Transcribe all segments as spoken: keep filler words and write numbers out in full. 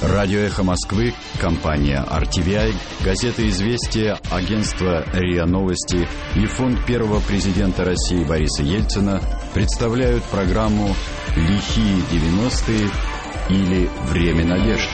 Радио «Эхо Москвы», компания ар ти ви ай, газета «Известия», агентство РИА Новости и фонд первого президента России Бориса Ельцина представляют программу «Лихие девяностые» или «Время надежд».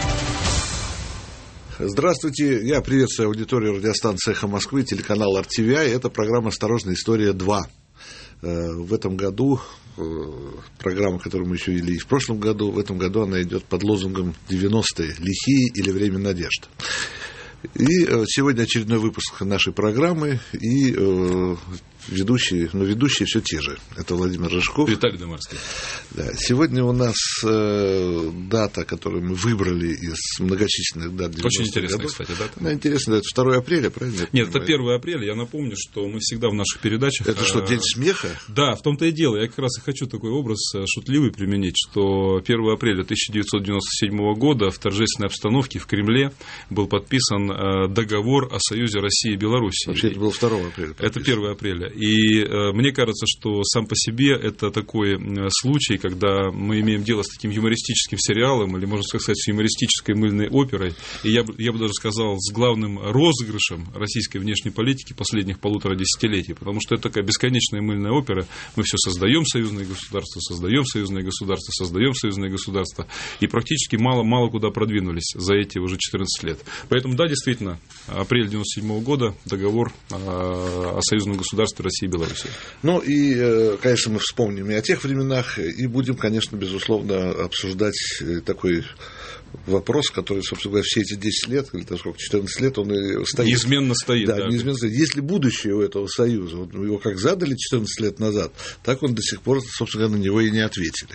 Здравствуйте, я приветствую аудиторию радиостанции «Эхо Москвы», телеканал ар ти ви ай. Это программа «Осторожная история два». В этом году программа, которую мы еще вели и в прошлом году, в этом году она идет под лозунгом «девяностые. Лихие или время надежд». И сегодня очередной выпуск нашей программы, и э, ведущие, но ведущие все те же. Это Владимир Рыжков. Виталий Домарский. Да. Сегодня у нас э, дата, которую мы выбрали из многочисленных дат девяностых Очень интересная, годов. кстати, дата. Она интересная, это второе апреля, правильно? Нет, это первое апреля. Я напомню, что мы всегда в наших передачах... Это что, День смеха? Да, в том-то и дело. Я как раз и хочу такой образ шутливый применить, что первого апреля тысяча девятьсот девяносто седьмого года в торжественной обстановке в Кремле был подписан договор о союзе России и Белоруссии. Вообще это было второго апреля. Подписан. Это первое апреля. И э, мне кажется, что сам по себе это такой э, случай, когда мы имеем дело с таким юмористическим сериалом, или, можно сказать, с юмористической мыльной оперой, и я, я бы даже сказал, с главным розыгрышем российской внешней политики последних полутора десятилетий, потому что это такая бесконечная мыльная опера. Мы все создаем союзные государства, создаем союзные государства, создаем союзные государства, и практически мало-мало куда продвинулись за эти уже четырнадцать лет. Поэтому, да, действительно, апрель девяносто седьмого года, договор о союзном государстве России и Беларуси. Ну и, конечно, мы вспомним и о тех временах, и будем, конечно, безусловно, обсуждать такой вопрос, который, собственно говоря, все эти десять лет, или так сколько, четырнадцать лет, он и стоит. Неизменно стоит. Да, да, неизменно стоит. Есть ли будущее у этого союза? Вот его как задали четырнадцать лет назад, так он до сих пор, собственно говоря, на него и не ответили.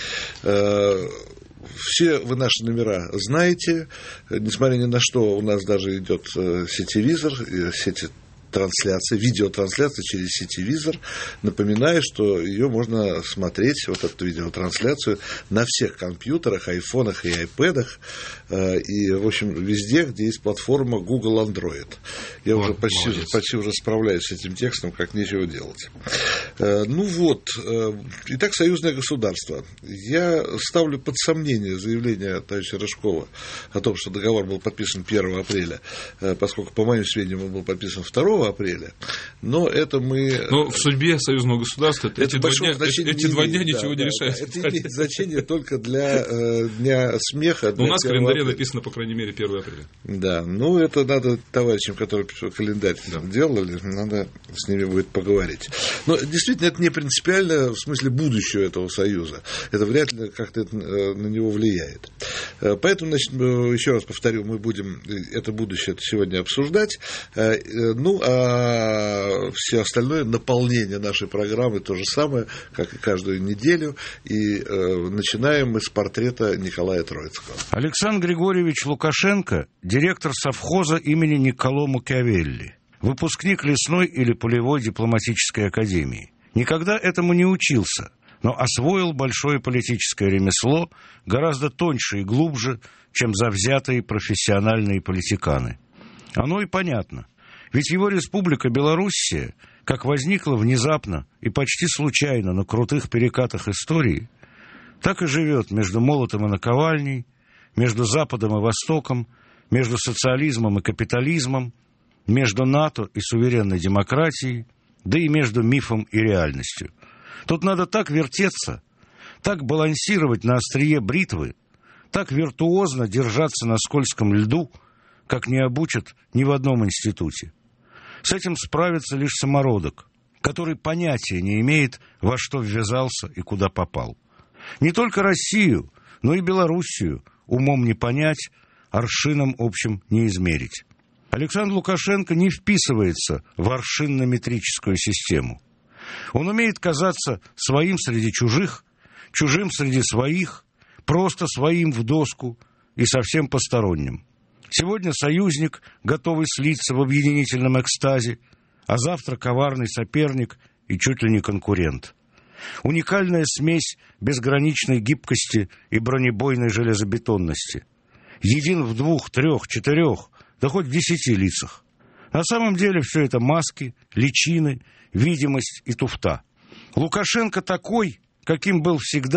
Все вы наши номера знаете, несмотря ни на что, у нас даже идет сетевизор, сети трансляция, видеотрансляция через сетевизор. Напоминаю, что ее можно смотреть, вот эту видеотрансляцию, на всех компьютерах, айфонах и айпэдах, и, в общем, везде, где есть платформа Google Android. Я вот, уже почти, почти уже справляюсь с этим текстом, как нечего делать. Ну вот, итак, союзное государство. Я ставлю под сомнение заявление товарища Рыжкова о том, что договор был подписан первого апреля, поскольку, по моим сведениям, он был подписан второго апреля, но это мы... Но в судьбе союзного государства это эти, два дня, эти два дня ничего да, не да, решают. Это имеет значение только для э, дня смеха. Для у нас в календаре апреля. Написано, по крайней мере, первого апреля. Да, ну это надо товарищам, которые календарь да. делали, надо с ними будет поговорить. Но действительно это не принципиально в смысле будущего этого союза. Это вряд ли как-то это, э, на него влияет. Поэтому, значит, еще раз повторю, мы будем это будущее сегодня обсуждать. Э, ну, а все остальное наполнение нашей программы то же самое, как и каждую неделю. И э, начинаем мы с портрета Николая Троицкого. Александр Григорьевич Лукашенко – директор совхоза имени Никколо Макиавелли, выпускник лесной или полевой дипломатической академии. Никогда этому не учился, но освоил большое политическое ремесло гораздо тоньше и глубже, чем завзятые профессиональные политиканы. Оно и понятно. Ведь его республика Белоруссия, как возникла внезапно и почти случайно на крутых перекатах истории, так и живет между молотом и наковальней, между Западом и Востоком, между социализмом и капитализмом, между НАТО и суверенной демократией, да и между мифом и реальностью. Тут надо так вертеться, так балансировать на острие бритвы, так виртуозно держаться на скользком льду, как не обучат ни в одном институте. С этим справится лишь самородок, который понятия не имеет, во что ввязался и куда попал. Не только Россию, но и Белоруссию умом не понять, аршином общим не измерить. Александр Лукашенко не вписывается в аршинно-метрическую систему. Он умеет казаться своим среди чужих, чужим среди своих, просто своим в доску и совсем посторонним. Сегодня союзник, готовый слиться в объединительном экстазе, а завтра коварный соперник и чуть ли не конкурент. Уникальная смесь безграничной гибкости и бронебойной железобетонности. Един в двух, трех, четырех, да хоть в десяти лицах. На самом деле все это маски, личины, видимость и туфта. Лукашенко такой, каким был всегда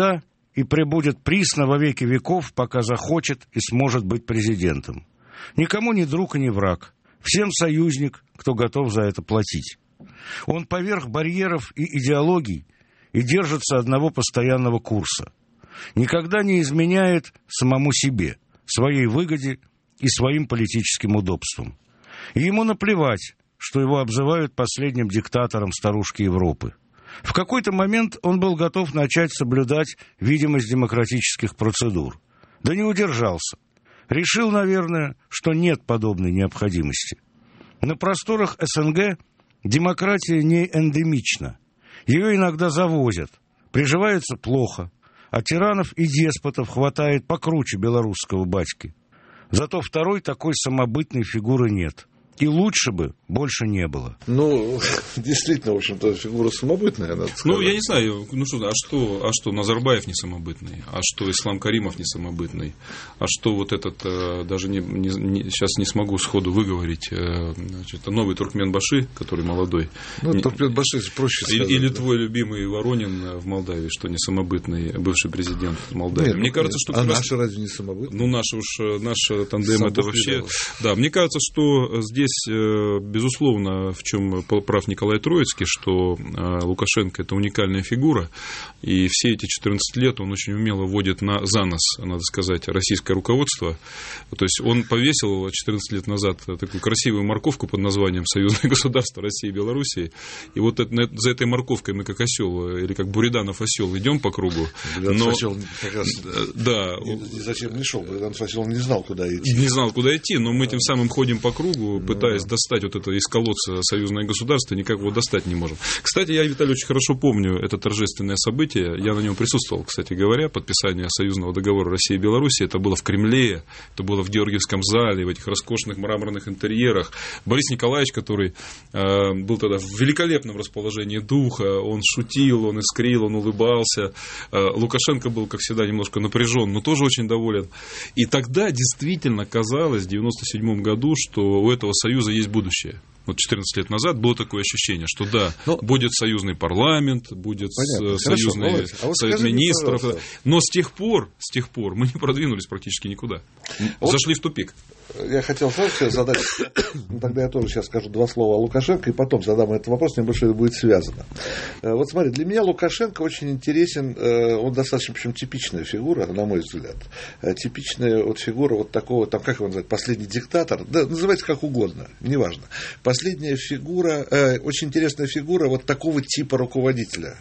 и пребудет присно во веки веков, пока захочет и сможет быть президентом. Никому не друг и не враг, всем союзник, кто готов за это платить. Он поверх барьеров и идеологий и держится одного постоянного курса. Никогда не изменяет самому себе, своей выгоде и своим политическим удобствам. И ему наплевать, что его обзывают последним диктатором старушки Европы. В какой-то момент он был готов начать соблюдать видимость демократических процедур. Да не удержался. Решил, наверное, что нет подобной необходимости. На просторах СНГ демократия не эндемична. Ее иногда завозят, приживается плохо, а тиранов и деспотов хватает покруче белорусского батьки. Зато второй такой самобытной фигуры нет. И лучше бы больше не было. Ну, действительно, в общем-то, фигура самобытная, надо сказать. Ну, я не знаю, ну что, а что, а что Назарбаев не самобытный, а что Ислам Каримов не самобытный, а что вот этот, даже не, не, не, сейчас не смогу сходу выговорить, значит, новый Туркменбаши, который молодой. Ну, не, Туркменбаши проще сказать. Или, или твой любимый Воронин в Молдавии, что не самобытный бывший президент Молдавии. Нет, мне кажется, что... А раз... наши разве не самобытные? Ну, наши уж, наш тандем Сам это вообще... Да, мне кажется, что здесь безусловно, в чем прав Николай Троицкий, что Лукашенко – это уникальная фигура, и все эти четырнадцать лет он очень умело вводит на, за нос, надо сказать, российское руководство. То есть он повесил четырнадцать лет назад такую красивую морковку под названием «Союзное государство России и Белоруссии», и вот это, за этой морковкой мы как осел, или как Буриданов осел, идем по кругу. Буриданов осел как раз да, зачем не шел, Буриданов осел не знал, куда идти. Не знал, куда идти, но мы тем самым ходим по кругу, пытаясь достать вот это из колодца союзное государство, никак его достать не можем. Кстати, я, Виталий, очень хорошо помню это торжественное событие. Я на нем присутствовал, кстати говоря, подписание союзного договора России и Беларуси. Это было в Кремле, это было в Георгиевском зале, в этих роскошных мраморных интерьерах. Борис Николаевич, который э, был тогда в великолепном расположении духа, он шутил, он искрил, он улыбался. Э, Лукашенко был, как всегда, немножко напряжен, но тоже очень доволен. И тогда действительно казалось, в девяносто седьмом году, что у этого союза есть будущее. Вот четырнадцать лет назад было такое ощущение, что да, но... будет союзный парламент, будет Понятно. союзный Хорошо, а вот совет министров. Мне, но с тех пор, с тех пор мы не продвинулись практически никуда. Вот зашли в тупик. Я хотел сразу задать, тогда я тоже сейчас скажу два слова о Лукашенко, и потом задам этот вопрос, мне больше это будет связано. Вот смотри, для меня Лукашенко очень интересен, он достаточно, причем, типичная фигура, на мой взгляд. Типичная вот фигура вот такого, там, как его называют, последний диктатор, да, называйте как угодно, неважно. Последняя фигура, очень интересная фигура вот такого типа руководителя,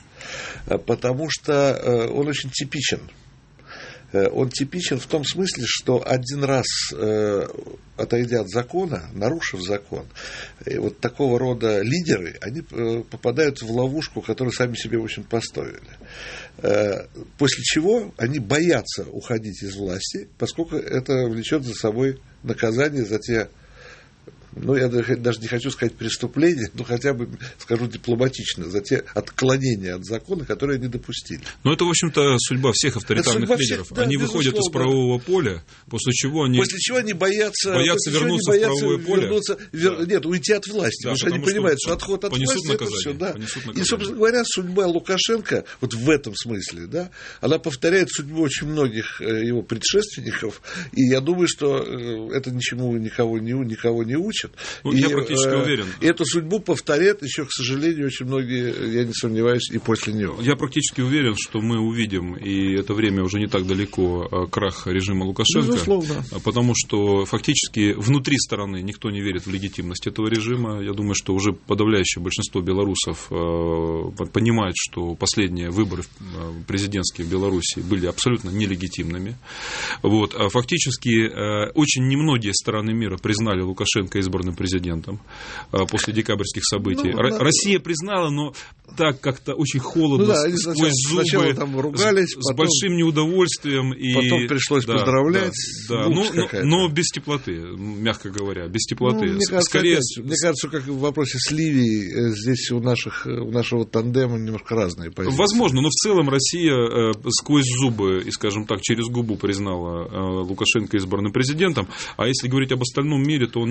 потому что он очень типичен. Он типичен в том смысле, что один раз, э, отойдя от закона, нарушив закон, вот такого рода лидеры, они э, попадают в ловушку, которую сами себе, в общем, поставили. Э, после чего они боятся уходить из власти, поскольку это влечет за собой наказание за те... Ну, я даже не хочу сказать преступления, но хотя бы скажу дипломатично, за те отклонения от закона, которые они допустили. Ну, это, в общем-то, судьба всех авторитарных судьба лидеров. Всех, да, они выходят из правового поля, после чего они... После чего они боятся... Боятся вернуться боятся в правовое поле. Вернуться, вер... да. Нет, уйти от власти, да, потому что они понимают, что, что отход от власти – это все. Да. И, собственно говоря, судьба Лукашенко, вот в этом смысле, да, она повторяет судьбу очень многих его предшественников, и я думаю, что это ничему никого не, никого не учит. Ну, и, я практически э, уверен. И эту судьбу повторят еще, к сожалению, очень многие, я не сомневаюсь, и после него. Я практически уверен, что мы увидим, и это время уже не так далеко, крах режима Лукашенко. Безусловно. Потому что фактически внутри страны никто не верит в легитимность этого режима. Я думаю, что уже подавляющее большинство белорусов понимает, что последние выборы президентские в Беларуси были абсолютно нелегитимными. Вот. А фактически очень немногие страны мира признали Лукашенко избранным президентом после декабрьских событий. Ну, Россия признала, но так как-то очень холодно, ну, да, сквозь зубы, сначала там ругались, с, потом, с большим неудовольствием. И, потом пришлось да, поздравлять. Да, да. Но, но, но без теплоты, мягко говоря, без теплоты. Ну, мне, кажется, Скорее... опять, мне кажется, как в вопросе с Ливией, здесь у, наших, у нашего тандема немножко разные позиции. Возможно, но в целом Россия сквозь зубы и, скажем так, через губу признала Лукашенко избранным президентом, а если говорить об остальном мире, то он не признан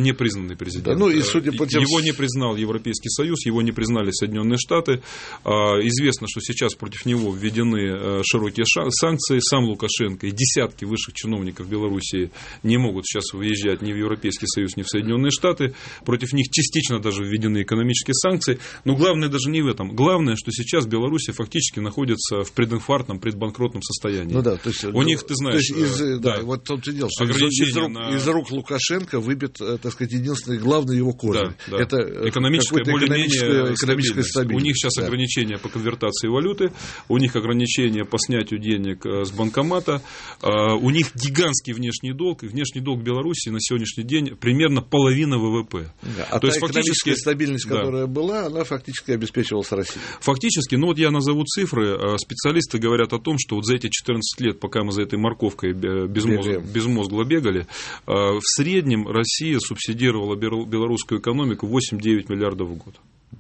незаконный президент. Да, ну, и судя по тем... Его не признал Европейский Союз, его не признали Соединенные Штаты. Известно, что сейчас против него введены широкие санкции. Сам Лукашенко и десятки высших чиновников Белоруссии не могут сейчас выезжать ни в Европейский Союз, ни в Соединенные Штаты. Против них частично даже введены экономические санкции. Но главное даже не в этом. Главное, что сейчас Белоруссия фактически находится в прединфарктном, предбанкротном состоянии. Ну да, то есть, у них, ты знаешь, то есть из, да, да, вот в том-то и дело, что из, рук, на... из рук Лукашенко выбит, так сказать, единственный главный его корень. Да, да. Это экономическая, более-менее экономическая стабильность. У них сейчас да. ограничения по конвертации валюты, у них ограничения по снятию денег с банкомата, у них гигантский внешний долг, и внешний долг Беларуси на сегодняшний день примерно половина ВВП. Да, а то та есть экономическая стабильность, да. которая была, она фактически обеспечивалась Россией. Фактически, ну вот я назову цифры, специалисты говорят о том, что вот за эти четырнадцать лет, пока мы за этой морковкой безмозгло, безмозгло бегали, в среднем Россия субсидировала белорусскую экономику восемь-девять миллиардов в год.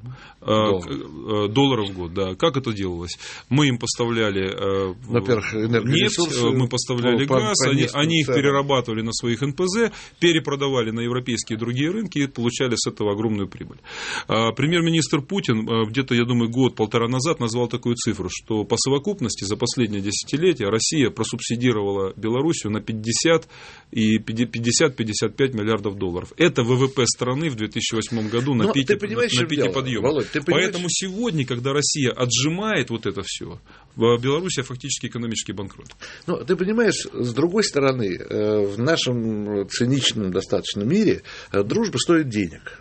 Доллар. Долларов в год, да. Как это делалось? Мы им поставляли Во-первых, нефть, мы поставляли по, газ, по, по они, они их перерабатывали на своих эн пэ зэ, перепродавали на европейские и другие рынки и получали с этого огромную прибыль. Премьер-министр Путин где-то, я думаю, год-полтора назад назвал такую цифру, что по совокупности за последнее десятилетие Россия просубсидировала Белоруссию на пятьдесят и пятьдесят-пятьдесят пять миллиардов долларов. Это ВВП страны в две тысячи восьмом году на пике, на пике подъема. Володь, поэтому сегодня, когда Россия отжимает вот это все, Белоруссия фактически экономический банкрот. Ну, ты понимаешь, с другой стороны, в нашем циничном достаточно мире дружба стоит денег.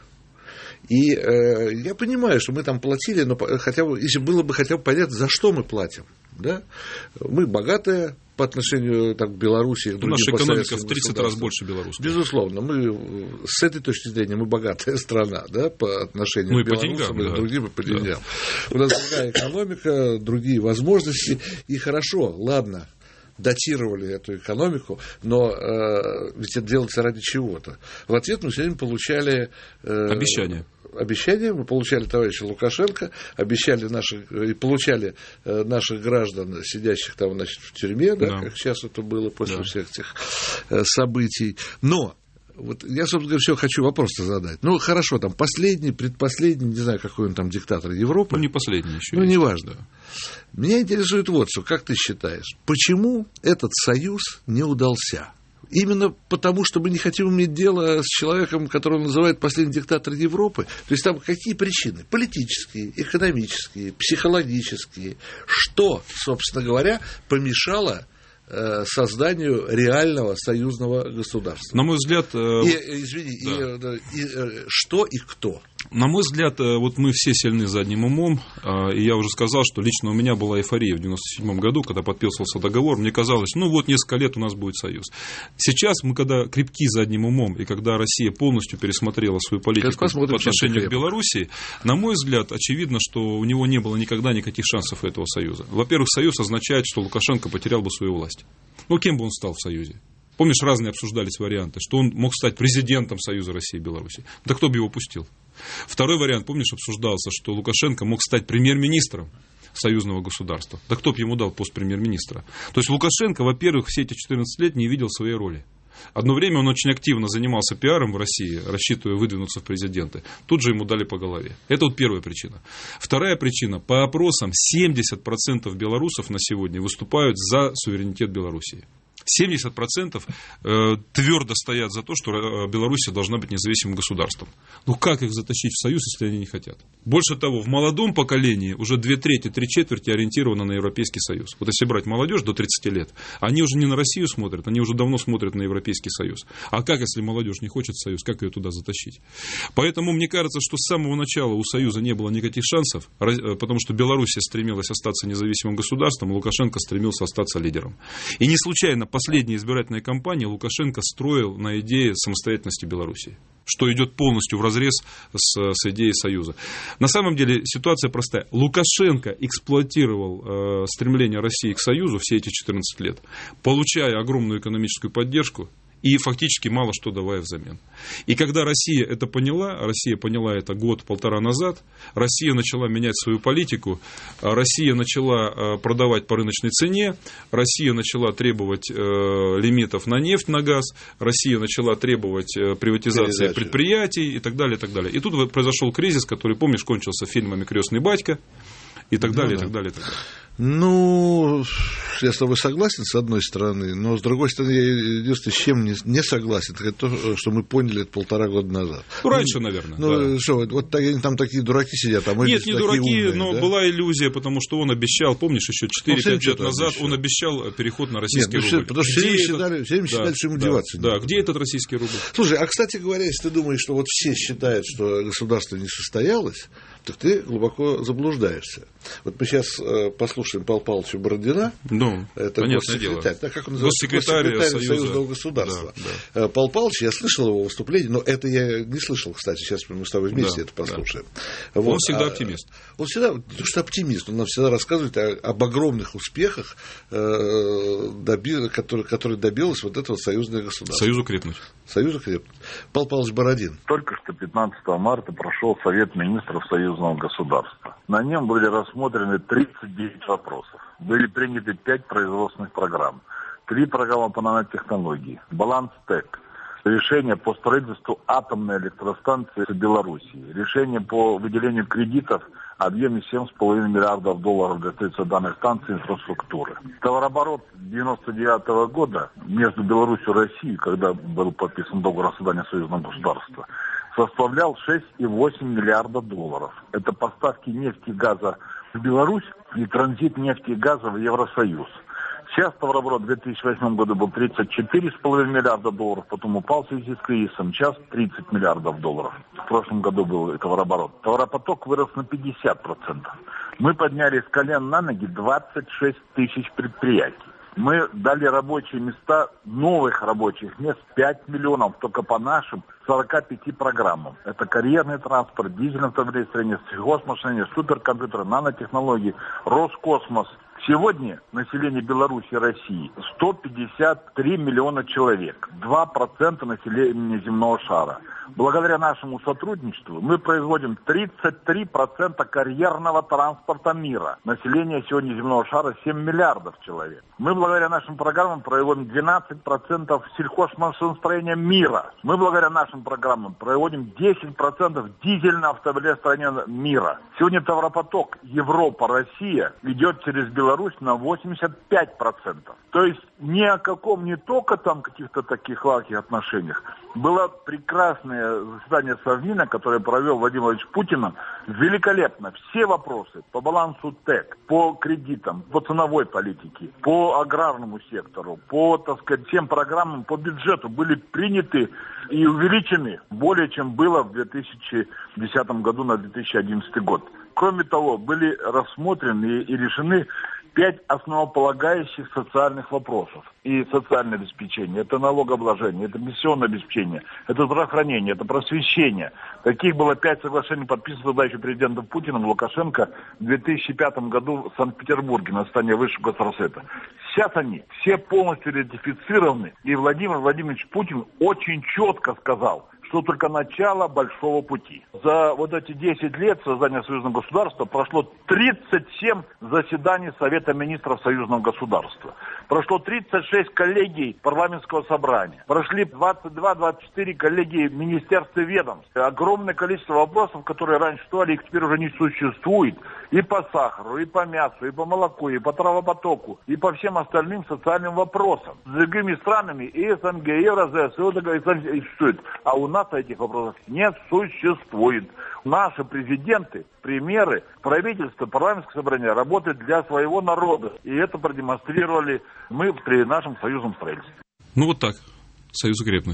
И э, я понимаю, что мы там платили, но хотя бы, если было бы хотя бы понятно, за что мы платим. Да? Мы богатые по отношению так, к Беларуси. К Наша экономика в тридцать раз больше белорусской. Безусловно. Мы, с этой точки зрения мы богатая страна, да, по отношению ну, к белорусам и да. другим по деньгам. Да. У нас другая экономика, другие возможности. И хорошо, ладно. Датировали эту экономику, но э, ведь это делается ради чего-то. В ответ мы сегодня получали... Э, обещания. Обещания мы получали товарища Лукашенко, обещали наших, и получали э, наших граждан, сидящих там, значит, в тюрьме, да, да. как сейчас это было после да. всех этих э, событий. Но вот я, собственно говоря, все хочу вопрос-то задать. Ну, хорошо, там последний, предпоследний, не знаю, какой он там диктатор Европы. Ну, не последний еще. Ну, неважно. Да. Меня интересует вот что, как ты считаешь, почему этот союз не удался? Именно потому, что мы не хотим иметь дело с человеком, которого называют последний диктатор Европы. То есть там какие причины? Политические, экономические, психологические. Что, собственно говоря, помешало созданию реального союзного государства? На мой взгляд... И, извини, да. и, и, что и кто? На мой взгляд, вот мы все сильны задним умом, и я уже сказал, что лично у меня была эйфория в девяносто седьмом году, когда подписывался договор, мне казалось, ну вот несколько лет у нас будет союз. Сейчас мы, когда крепки задним умом, и когда Россия полностью пересмотрела свою политику по отношению к Белоруссии, на мой взгляд, очевидно, что у него не было никогда никаких шансов этого союза. Во-первых, союз означает, что Лукашенко потерял бы свою власть. Ну, кем бы он стал в союзе? Помнишь, разные обсуждались варианты, что он мог стать президентом Союза России и Беларуси. Да кто бы его пустил? Второй вариант, помнишь, обсуждался, что Лукашенко мог стать премьер-министром союзного государства. Да кто бы ему дал пост премьер-министра? То есть Лукашенко, во-первых, все эти четырнадцать лет не видел своей роли. Одно время он очень активно занимался пиаром в России, рассчитывая выдвинуться в президенты. Тут же ему дали по голове. Это вот первая причина. Вторая причина. По опросам семьдесят процентов белорусов на сегодня выступают за суверенитет Белоруссии. семьдесят процентов твердо стоят за то, что Белоруссия должна быть независимым государством. Ну как их затащить в союз, если они не хотят? Больше того, в молодом поколении уже две трети, три четверти ориентированы на Европейский Союз. Вот если брать молодежь до тридцати лет, они уже не на Россию смотрят, они уже давно смотрят на Европейский Союз. А как, если молодежь не хочет союз, как ее туда затащить? Поэтому мне кажется, что с самого начала у союза не было никаких шансов, потому что Белоруссия стремилась остаться независимым государством, а Лукашенко стремился остаться лидером. И не случайно последняя избирательная кампания Лукашенко строил на идее самостоятельности Белоруссии, что идет полностью вразрез с, с идеей союза. На самом деле ситуация простая. Лукашенко эксплуатировал э, стремление России к союзу все эти четырнадцать лет, получая огромную экономическую поддержку и фактически мало что давая взамен. И когда Россия это поняла, Россия поняла это год-полтора назад, Россия начала менять свою политику, Россия начала продавать по рыночной цене, Россия начала требовать лимитов на нефть, на газ, Россия начала требовать приватизации Передачи. предприятий и так далее, и так далее. И тут произошел кризис, который, помнишь, кончился фильмами «Крестный батька», и так далее, ну, и так далее, и так далее. Ну, я с тобой согласен, с одной стороны, но с другой стороны, я единственное, с чем не, не согласен, это то, что мы поняли это полтора года назад. Ну, раньше, наверное. Ну, да. что, вот, вот там такие дураки сидят, а мы Нет, не дураки, умные, но да? была иллюзия, потому что он обещал, помнишь, еще четыре-пять лет назад обещал. он обещал переход на российский Нет, ну, рубль. Потому что все время считали, все время считали, да, что ему да, деваться. Да, где этот российский рубль? Слушай, а, кстати говоря, если ты думаешь, что вот все считают, что государство не состоялось, так ты глубоко заблуждаешься. Вот мы сейчас э, послушаем Павла Павловича Бородина. Ну, это госсекретарь. Так, как он называется? Госсекретарь, госсекретарь Союза. Союзного государства. Да, да. Павел Павлович, я слышал его выступление, но это я не слышал, кстати. Сейчас мы с тобой вместе да, это послушаем. Да. Вот. Он всегда а, оптимист. Он всегда, потому что оптимист. Он нам всегда рассказывает о, об огромных успехах, э, доби, которые, которые добилось вот этого союзное государство. Союзу крепнуть. Союзу крепнуть. Павел Павлович Бородин. Только что пятнадцатого марта прошел Совет министров союзного государства. На нем были рассмотрены тридцать девять вопросов. Были приняты пять производственных программ. Три программы по нанотехнологии. Баланс ТЭК. Решение по строительству атомной электростанции в Белоруссии. Решение по выделению кредитов в объеме семь с половиной миллиардов долларов для строительства данной станции инфраструктуры. Товарооборот девяносто девятого года между Беларусью и Россией, когда был подписан договор о создании союзного государства, составлял шесть и восемь десятых миллиарда долларов. Это поставки нефти и газа в Беларусь и транзит нефти и газа в Евросоюз. Сейчас товарооборот в две тысячи восьмом году был тридцать четыре с половиной миллиарда долларов, потом упал в связи с кризисом, сейчас тридцать миллиардов долларов. В прошлом году был товарооборот. Товаропоток вырос на пятьдесят процентов. Мы подняли с колен на ноги двадцать шесть тысяч предприятий. Мы дали рабочие места, новых рабочих мест пять миллионов только по нашим сорока пяти программам. Это карьерный транспорт, дизельное автомобилестроение, сельхозмашинирование, суперкомпьютеры, нанотехнологии, Роскосмос. Сегодня население Беларуси и России сто пятьдесят три миллиона человек, два процента населения земного шара. Благодаря нашему сотрудничеству мы производим тридцать три процента карьерного транспорта мира. Население сегодня земного шара семь миллиардов человек. Мы благодаря нашим программам производим двенадцать процентов сельхозмашиностроения мира. Мы благодаря нашим программам проводим десять процентов дизельного автомобилестроения мира. Сегодня товаропоток Европа-Россия идет через Беларусь на восемьдесят пять процентов. То есть ни о каком, не только там каких-то таких легких отношениях. Было прекрасное заседание Совмина, которое провел Владимир Владимирович Путин. Великолепно. Все вопросы по балансу ТЭК, по кредитам, по ценовой политике, по аграрному сектору, по, так сказать, всем программам, по бюджету были приняты и увеличены более, чем было в две тысячи десятом году на две тысячи одиннадцатый год. Кроме того, были рассмотрены и решены пять основополагающих социальных вопросов. И социальное обеспечение, это налогообложение, это пенсионное обеспечение, это здравоохранение, это просвещение. Таких было пять соглашений, подписано тогда еще президентом Путиным, Лукашенко в две тысячи пятом году в Санкт-Петербурге на заседании Высшего Госсовета. Сейчас они все полностью ратифицированы, и Владимир Владимирович Путин очень четко сказал, что только начало большого пути. За вот эти десять лет создания союзного государства прошло тридцать семь заседаний Совета министров союзного государства. Прошло тридцать шесть коллегий парламентского собрания. Прошли двадцать два - двадцать четыре коллегии министерств и ведомств. Огромное количество вопросов, которые раньше существовали, их теперь уже не существует. И по сахару, и по мясу, и по молоку, и по травопотоку, и по всем остальным социальным вопросам. С другими странами и СНГ, и Евразес, и существует. А у нас этих вопросов не существует. Наши президенты, премьеры, правительство, парламентское собрание работают для своего народа. И это продемонстрировали мы при нашем союзном строительстве. Ну вот так. Союзу крепнуть.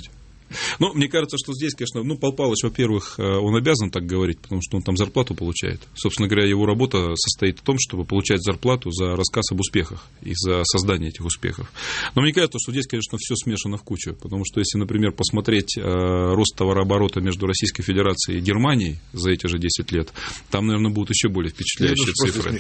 Ну, мне кажется, что здесь, конечно, ну, Пал Палыч, во-первых, он обязан так говорить, потому что он там зарплату получает. Собственно говоря, его работа состоит в том, чтобы получать зарплату за рассказ об успехах и за создание этих успехов. Но мне кажется, что здесь, конечно, все смешано в кучу, потому что если, например, посмотреть рост товарооборота между Российской Федерацией и Германией за эти же десять лет, там, наверное, будут еще более впечатляющие цифры.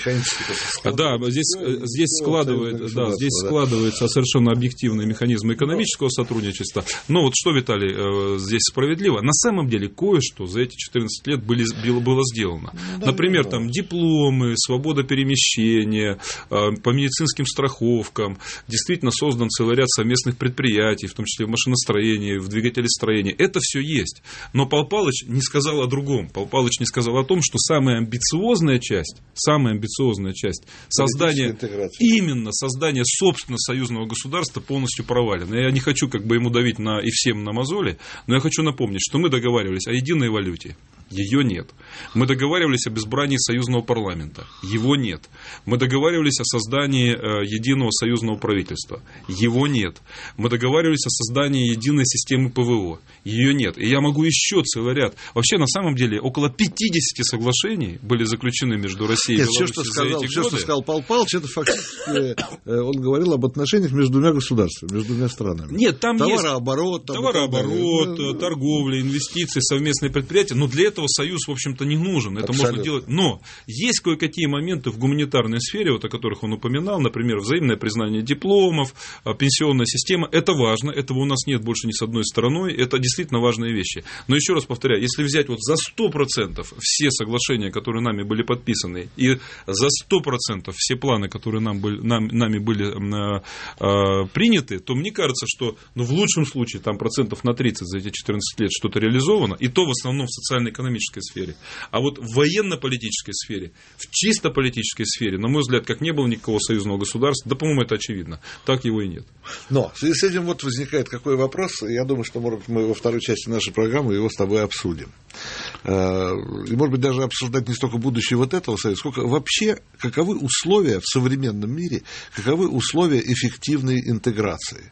Да, здесь, здесь, складывает, да, здесь складывается совершенно объективный механизм экономического сотрудничества. Но вот что, Виталий, здесь справедливо. На самом деле кое-что за эти четырнадцать лет были, было сделано. Ну, да, Например, да. там дипломы, свобода перемещения, по медицинским страховкам. Действительно создан целый ряд совместных предприятий, в том числе в машиностроении, в двигателестроении. Это все есть. Но Пал Палыч не сказал о другом. Пал Палыч не сказал о том, что самая амбициозная часть, самая амбициозная часть создания, именно создание собственного союзного государства полностью провалено. Я не хочу как бы ему давить на, и всем на мозоль, но я хочу напомнить, что мы договаривались о единой валюте. Ее нет. Мы договаривались об избрании союзного парламента. Его нет. Мы договаривались о создании единого союзного правительства. Его нет. Мы договаривались о создании единой системы ПВО. Ее нет. И я могу еще целый ряд. Вообще, на самом деле, около пятьдесят соглашений были заключены между Россией и Беларусью все, что за сказал, эти все, годы. что сказал Пал Палыч, это фактически он говорил об отношениях между двумя государствами, между двумя странами. Нет, там товарооборот, есть товарооборот, да, торговля, инвестиции, совместные предприятия. Но для этого союз, в общем-то, не нужен. Это Абсолютно. Можно делать. Но есть кое-какие моменты в гуманитарной сфере, вот о которых он упоминал, например, взаимное признание дипломов, пенсионная система. Это важно. Этого у нас нет больше ни с одной стороной. Это действительно важные вещи. Но еще раз повторяю, если взять вот за сто процентов все соглашения, которые нами были подписаны, и за сто процентов все планы, которые нам были, нам, нами были э, э, приняты, то мне кажется, что ну, в лучшем случае там процентов на тридцать за эти четырнадцать лет что-то реализовано, и то в основном в социально-экономической сфере. А вот в военно-политической сфере, в чисто политической сфере, на мой взгляд, как не было никакого союзного государства, да, по-моему, это очевидно, так его и нет. Но в связи с этим вот возникает какой вопрос, я думаю, что, может быть, мы во второй части нашей программы его с тобой обсудим. И, может быть, даже обсуждать не столько будущее вот этого союза, сколько вообще, каковы условия в современном мире, каковы условия эффективной интеграции.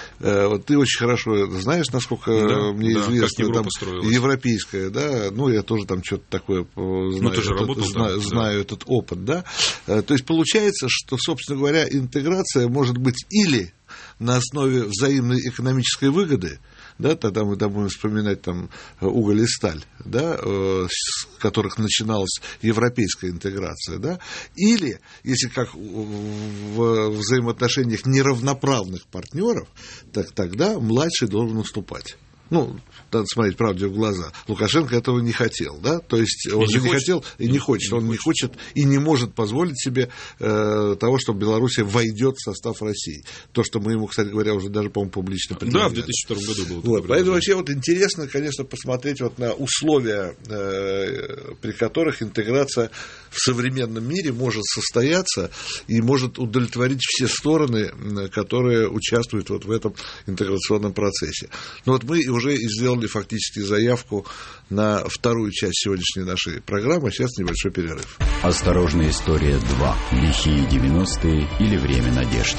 Вот ты очень хорошо знаешь, насколько да, мне да, известно, там, европейская, да, ну, я тоже там что-то такое знаю, этот, работал, знаю, да, знаю да. этот опыт, да. То есть, получается, что, собственно говоря, интеграция может быть или на основе взаимной экономической выгоды, да, тогда мы будем вспоминать там уголь и сталь, да, с которых начиналась европейская интеграция, да, или, если как в взаимоотношениях неравноправных партнеров, так тогда младший должен уступать. Ну, надо смотреть правде в глаза. Лукашенко этого не хотел, да, то есть он же не хотел и не хочет, он не хочет и не может позволить себе э, того, чтобы Белоруссия войдет в состав России. То, что мы ему, кстати говоря, уже даже, по-моему, публично предъявляли. Да, в две тысячи втором году было. Вот, поэтому вообще вот интересно, конечно, посмотреть вот на условия, э, при которых интеграция в современном мире может состояться и может удовлетворить все стороны, которые участвуют вот в этом интеграционном процессе. Но вот мы уже сделали фактически заявку на вторую часть сегодняшней нашей программы. Сейчас небольшой перерыв. Осторожная история два. Лихие девяностые или время надежды.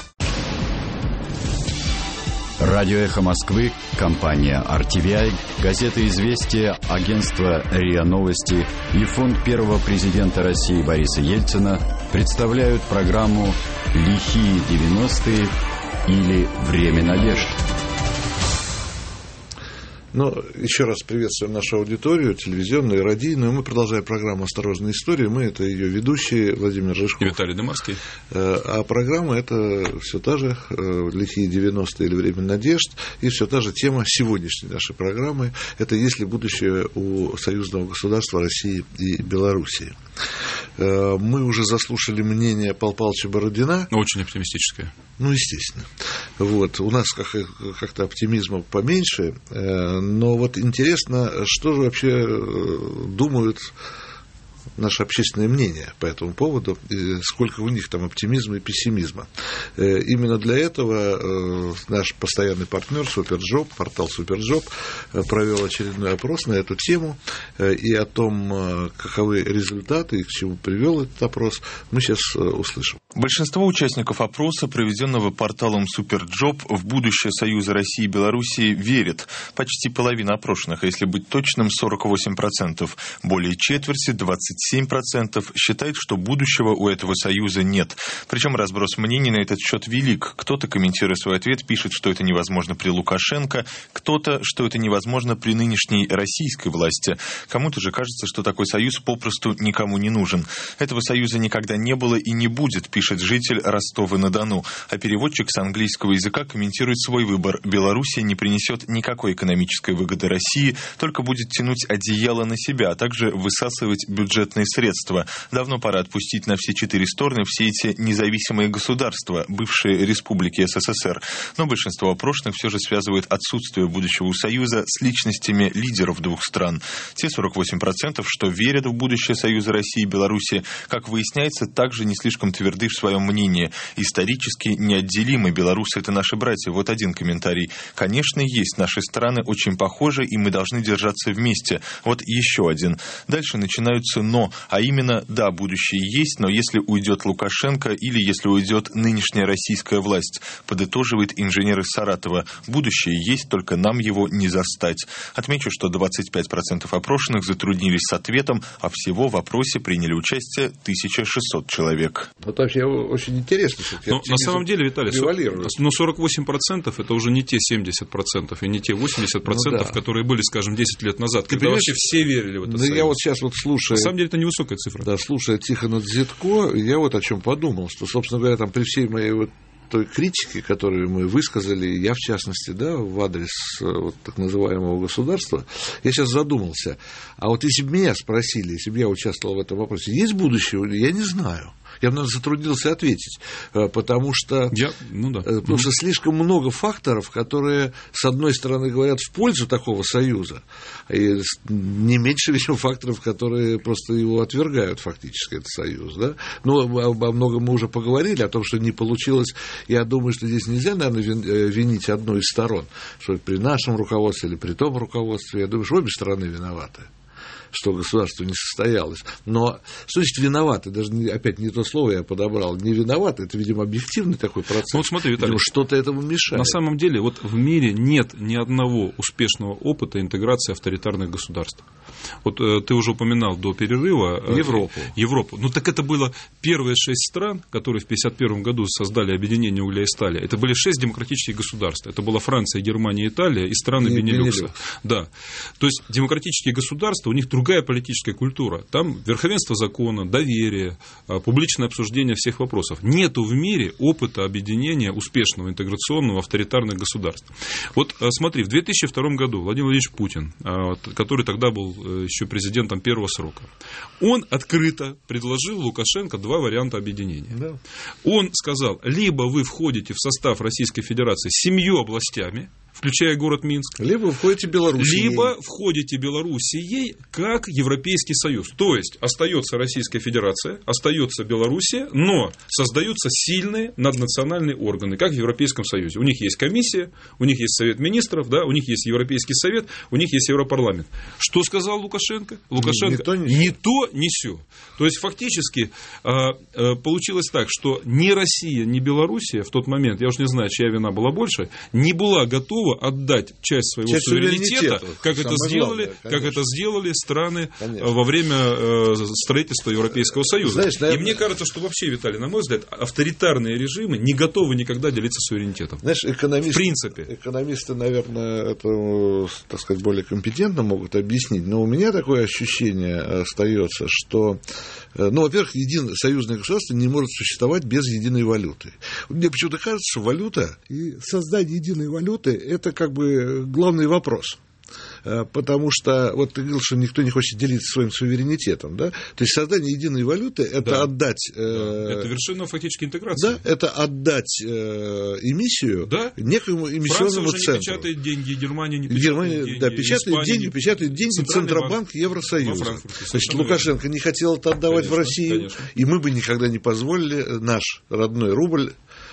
Радио «Эхо Москвы», компания ар ти ви ай, газета «Известия», агентство РИА Новости и фонд первого президента России Бориса Ельцина представляют программу «Лихие девяностые» или время надежды. Ну, еще раз приветствуем нашу аудиторию, телевизионную и радийную. Мы продолжаем программу «Осторожная история». Мы — это ее ведущие Владимир Рыжков и Виталий Дымовский. А программа — это все та же «Лихие девяностые» или «Время надежд». И все та же тема сегодняшней нашей программы — это «Есть ли будущее у союзного государства России и Белоруссии?». Мы уже заслушали мнение Павла Павловича Бородина. Очень оптимистическое. Ну, естественно. Вот. У нас как- как-то оптимизма поменьше. Но вот интересно, что же вообще думают наше общественное мнение по этому поводу, сколько у них там оптимизма и пессимизма. Именно для этого наш постоянный партнер Суперджоп, портал Суперджоп, провел очередной опрос на эту тему, и о том, каковы результаты и к чему привел этот опрос, мы сейчас услышим. Большинство участников опроса, проведенного порталом Суперджоп, в будущее Союза России и Белоруссии верит. Почти половина опрошенных, а если быть точным, сорок восемь процентов. Более четверти, двадцать семь процентов, считает, что будущего у этого союза нет. Причем разброс мнений на этот счет велик. Кто-то, комментируя свой ответ, пишет, что это невозможно при Лукашенко, кто-то, что это невозможно при нынешней российской власти. Кому-то же кажется, что такой союз попросту никому не нужен. Этого союза никогда не было и не будет, пишет житель Ростова-на-Дону. А переводчик с английского языка комментирует свой выбор. Белоруссия не принесет никакой экономической выгоды России, только будет тянуть одеяло на себя, а также высасывать бюджетные средства. Давно пора отпустить на все четыре стороны все эти независимые государства, бывшие республики СССР. Но большинство опрошенных все же связывает отсутствие будущего Союза с личностями лидеров двух стран. Те сорок восемь процентов, что верят в будущее Союза России и Беларуси, как выясняется, также не слишком тверды в своем мнении. Исторически неотделимы. Белорусы — это наши братья. Вот один комментарий. Конечно, есть. Наши страны очень похожи, и мы должны держаться вместе. Вот еще один. Дальше начинаются «но», а именно, да, будущее есть, но если уйдет Лукашенко или если уйдет нынешняя российская власть, подытоживает инженер из Саратова. Будущее есть, только нам его не застать. Отмечу, что двадцать пять процентов опрошенных затруднились с ответом, а всего в опросе приняли участие тысяча шестьсот человек. Вот вообще очень интересно. Но на самом деле, Виталий, но сорок восемь процентов это уже не те семьдесят процентов и не те восемьдесят процентов, ну, да. которые были, скажем, десять лет назад, Ты когда вообще все верили в это. Да, я вот сейчас вот слушаю. На самом деле это невысокая цифра. Да, слушая Тихона Дзитко, я вот о чем подумал, что, собственно говоря, там при всей моей вот той критики, которую мы высказали, я в частности, да, в адрес вот, так называемого государства, я сейчас задумался, а вот если бы меня спросили, если бы я участвовал в этом вопросе, есть будущее, я не знаю. Я бы, наверное, затруднился ответить, потому что, я, ну да. потому что слишком много факторов, которые, с одной стороны, говорят в пользу такого союза, и не меньше, видимо, факторов, которые просто его отвергают фактически, этот союз. Да? Но обо многом мы уже поговорили, о том, что не получилось. Я думаю, что здесь нельзя, наверное, винить одну из сторон, что при нашем руководстве или при том руководстве. Я думаю, что обе стороны виноваты, что государство не состоялось. Но что значит виноваты? Даже не, опять не то слово я подобрал. Не виноваты, это, видимо, объективный такой процесс. Ну, вот смотри, Виталий, видимо, что-то этому мешает. На самом деле, вот в мире нет ни одного успешного опыта интеграции авторитарных государств. Вот э, ты уже упоминал до перерыва э, Европу. Европу. Ну, так это было первые шесть стран, которые в пятьдесят первом году создали объединение угля и стали. Это были шесть демократических государств. Это была Франция, Германия, Италия и страны Бенилюкса. Да. То есть демократические государства, у них другая политическая культура. Там верховенство закона, доверие, публичное обсуждение всех вопросов. Нету в мире опыта объединения успешного интеграционного авторитарных государств. Вот смотри, в две тысячи втором году Владимир Владимирович Путин, который тогда был еще президентом первого срока, он открыто предложил Лукашенко два варианта объединения. Да. Он сказал, либо вы входите в состав Российской Федерации с семью областями, включая город Минск. Либо входите Белоруссией. Либо входите Белоруссией как Европейский Союз. То есть остается Российская Федерация, остается Белоруссия, но создаются сильные наднациональные органы, как в Европейском Союзе. У них есть комиссия, у них есть Совет Министров, да, у них есть Европейский Совет, у них есть Европарламент. Что сказал Лукашенко? Лукашенко ни, ни, ни то, ни сё. То есть фактически получилось так, что ни Россия, ни Белоруссия в тот момент, я уж не знаю, чья вина была больше, не была готова отдать часть своего часть суверенитета, как это, сделали, главное, как это сделали страны конечно. Во время э, строительства Европейского Союза. Знаешь, наверное... И мне кажется, что вообще, Виталий, на мой взгляд, авторитарные режимы не готовы никогда делиться суверенитетом. Знаешь, экономисты, в принципе. Экономисты, наверное, это, так сказать, более компетентно могут объяснить, но у меня такое ощущение остается, что, ну, во-первых, единое союзное государство не может существовать без единой валюты. Мне почему-то кажется, что валюта и создание единой валюты – это как бы главный вопрос. потому что, вот ты говорил, что никто не хочет делиться своим суверенитетом, да? То есть создание единой валюты – это да. отдать… Да. Это вершина фактически интеграции. Да, это отдать э, эмиссию да? некоему эмиссионному Франция уже центру. не печатает деньги, Германия не печатает Германия, деньги. да, печатает Испания деньги, не... печатает деньги Центробанк Евросоюза. Значит, Лукашенко не хотел это отдавать конечно, в Россию, конечно. И мы бы никогда не позволили наш родной рубль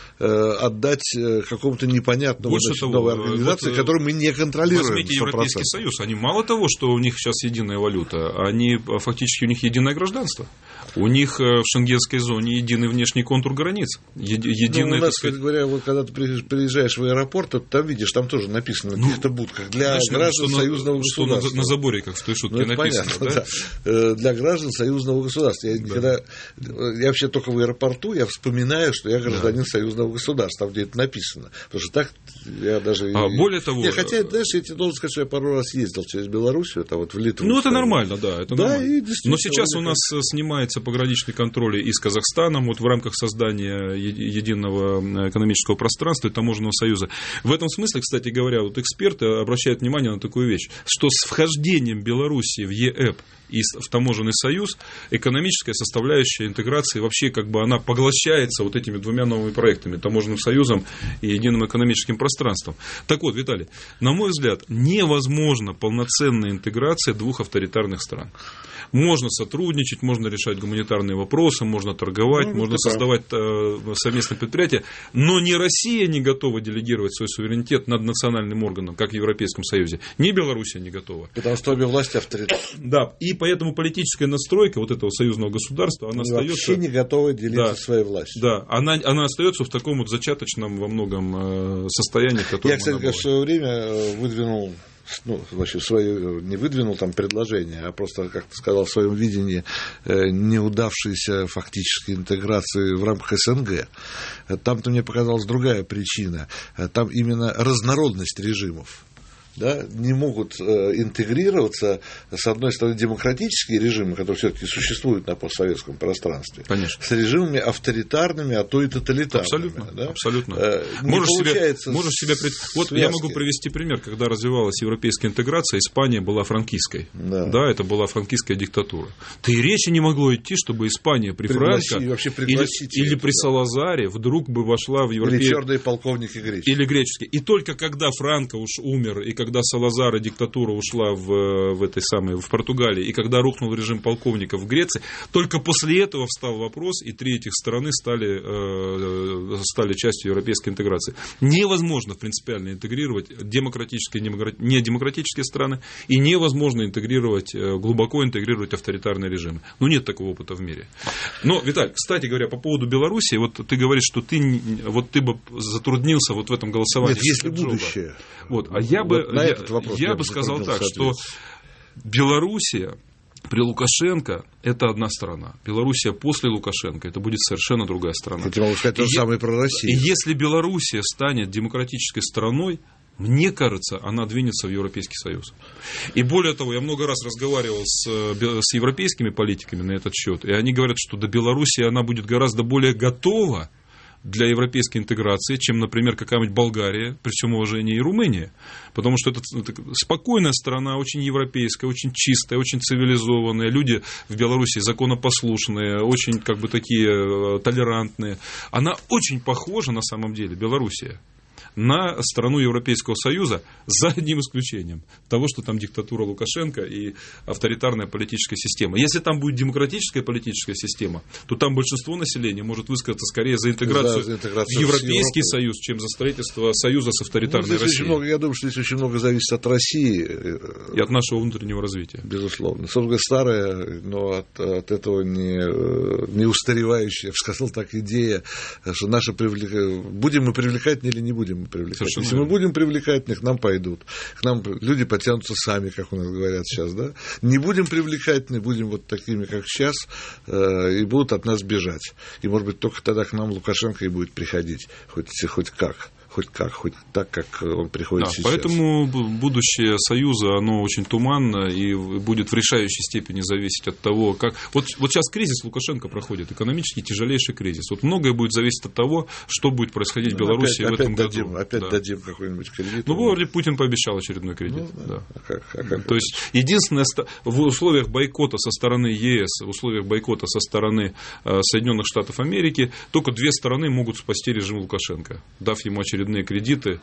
отдать какому-то непонятному значит, того, новой организации, вот, которую мы не контролируем. Возьмите Европейский Союз. Они мало того, что у них сейчас единая валюта, они фактически у них единое гражданство. У них в шенгенской зоне единый внешний контур границ. Единый, ну, у нас, сказать... говоря, вот, когда ты приезжаешь в аэропорт, то там видишь, там тоже написано на ну, каких-то будках для знаешь, граждан что союзного на, государства. Что на, на заборе, как в той шутке ну, написано. Понятно, да? Да. Для граждан союзного государства. Я, да. когда, я вообще только в аэропорту, я вспоминаю, что я гражданин да. союзного государства, там, где это написано. Потому что так я даже... А и... более того... Не, хотя, знаешь, я тебе должен сказать, что я пару раз ездил через Белоруссию, это вот в Литву. Ну, это нормально, да. Это да нормально. И но сейчас у нас снимается пограничный контроль и с Казахстаном, вот в рамках создания единого экономического пространства и таможенного союза. В этом смысле, кстати говоря, вот эксперты обращают внимание на такую вещь, что с вхождением Белоруссии в ЕЭП и в таможенный союз экономическая составляющая интеграции вообще как бы она поглощается вот этими двумя новыми проектами, таможенным союзом и единым экономическим пространством. Так вот, Виталий, на мой взгляд, невозможна полноценная интеграция двух авторитарных стран. Можно сотрудничать, можно решать гуманитарные вопросы, можно торговать, ну, можно создавать э, совместные предприятия, но ни Россия не готова делегировать свой суверенитет над национальным органом, как в Европейском Союзе, ни Белоруссия не готова. Потому что обе власти авторитарны. Да, и поэтому политическая настройка вот этого союзного государства, она остается... вообще не готова делиться да, своей властью. Да, она, она остается в таком вот зачаточном во многом состоянии, в котором Я, кстати, в свое время выдвинул... Ну, вообще, свое, не выдвинул там предложение, а просто, как ты сказал, в своем видении неудавшейся фактически интеграции в рамках СНГ. Там-то мне показалась другая причина. Там именно разнородность режимов. Да, не могут э, интегрироваться, с одной стороны, демократические режимы, которые все-таки существуют на постсоветском пространстве, конечно. С режимами авторитарными, а то и тоталитарными. Абсолютно. Да? Абсолютно. Э, можешь себе, можешь себе... Вот я могу привести пример, когда развивалась европейская интеграция, Испания была франкистской. Да. Да, это была франкистская диктатура. Да и речи не могло идти, чтобы Испания при Франко или, или при Салазаре вдруг бы вошла в европейскую... Или черные полковники греческие. Или греческие. И только когда Франко уж умер, и когда Салазар и диктатура ушла в, в этой самой, в Португалии, и когда рухнул режим полковников в Греции, только после этого встал вопрос, и три этих стороны стали, э, стали частью европейской интеграции. Невозможно принципиально интегрировать демократические, недемократические страны, и невозможно интегрировать, глубоко интегрировать авторитарные режимы. Ну, нет такого опыта в мире. Но, Виталий, кстати говоря, по поводу Белоруссии, вот ты говоришь, что ты, вот ты бы затруднился вот в этом голосовании. Нет, если будущее. Вот, а я бы, вот на этот вопрос я, я бы сказал так, что Белоруссия при Лукашенко – это одна страна. Белоруссия после Лукашенко – это будет совершенно другая страна. Я могу сказать то же самое про Россию. И если Белоруссия станет демократической страной, мне кажется, она двинется в Европейский Союз. И более того, я много раз разговаривал с, с европейскими политиками на этот счет, и они говорят, что до Белоруссии она будет гораздо более готова для европейской интеграции, чем, например, какая-нибудь Болгария, при всем уважении, и Румыния. Потому что это, это спокойная страна, очень европейская, очень чистая, очень цивилизованная. Люди в Беларуси законопослушные, очень как бы такие толерантные. Она очень похожа, на самом деле, Белоруссия, на страну Европейского Союза, за одним исключением того, что там диктатура Лукашенко и авторитарная политическая система. Если там будет демократическая политическая система, то там большинство населения может высказаться скорее за интеграцию, за, за интеграцию в Европейский Союз, чем за строительство союза с авторитарной ну, Россией. Много, я думаю, что здесь очень много зависит от России. И от нашего внутреннего развития. Безусловно. Собственно, старая, но от, от этого не, не устаревающая, я бы сказал так, идея, что наша привлек... будем мы привлекательны или не будем привлекать. Совершенно Если верно. Мы будем привлекательны, к нам пойдут. К нам люди потянутся сами, как у нас говорят сейчас. Да? Не будем привлекательны, будем вот такими, как сейчас, э, и будут от нас бежать. И, может быть, только тогда к нам Лукашенко и будет приходить. Хоть, хоть как. хоть как, хоть так, как он приходит да, сейчас. Поэтому будущее Союза, оно очень туманно и будет в решающей степени зависеть от того, как... Вот, вот сейчас кризис Лукашенко проходит, экономически тяжелейший кризис. Вот многое будет зависеть от того, что будет происходить в Беларуси опять, в этом опять дадим, году. Опять да. дадим какой-нибудь кредит. Ну, вроде Путин пообещал очередной кредит. Ну, да. а как, а как То есть, единственное, в условиях бойкота со стороны ЕС, в условиях бойкота со стороны Соединенных Штатов Америки, только две стороны могут спасти режим Лукашенко, дав ему очередные кредиты.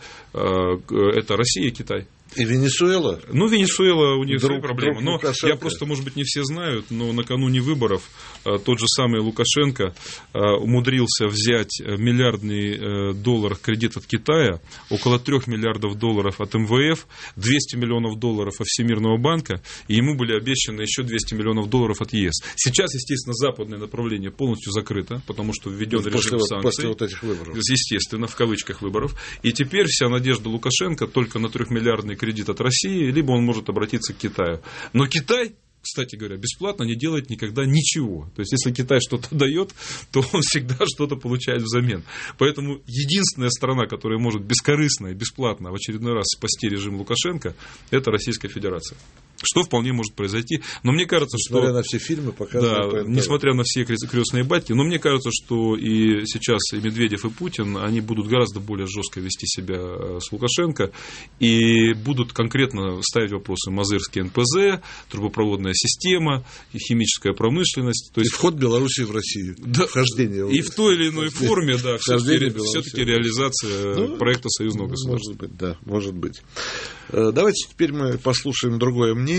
Это Россия и Китай. И Венесуэла? Ну, Венесуэла, у них Друг, свои проблемы. Но Лукашенко. я просто, может быть, не все знают, но накануне выборов тот же самый Лукашенко умудрился взять миллиардный доллар кредит от Китая, около трех миллиардов долларов от эм вэ эф, двести миллионов долларов от Всемирного банка, и ему были обещаны еще двести миллионов долларов от ЕС. Сейчас, естественно, западное направление полностью закрыто, потому что введен после, режим санкций. После вот этих выборов. Естественно, в кавычках выборов. И теперь вся надежда Лукашенко только на трехмиллиардный кредит от России, либо он может обратиться к Китаю. Но Китай, кстати говоря, бесплатно не делает никогда ничего. То есть, если Китай что-то дает, то он всегда что-то получает взамен. Поэтому единственная страна, которая может бескорыстно и бесплатно в очередной раз спасти режим Лукашенко, это Российская Федерация. Что вполне может произойти. Но мне кажется, несмотря что... на все фильмы, показывают... Да, несмотря на все крестные батьки. Но мне кажется, что и сейчас и Медведев, и Путин, они будут гораздо более жестко вести себя с Лукашенко. И будут конкретно ставить вопросы: Мозырский эн пэ зэ, трубопроводная система, химическая промышленность. То есть... И вход Беларуси в Россию. Да, вхождение. И в той или иной форме, да, все-таки, все-таки реализация ну, проекта союзного государства. Может быть, да, может быть. Давайте теперь мы послушаем другое мнение.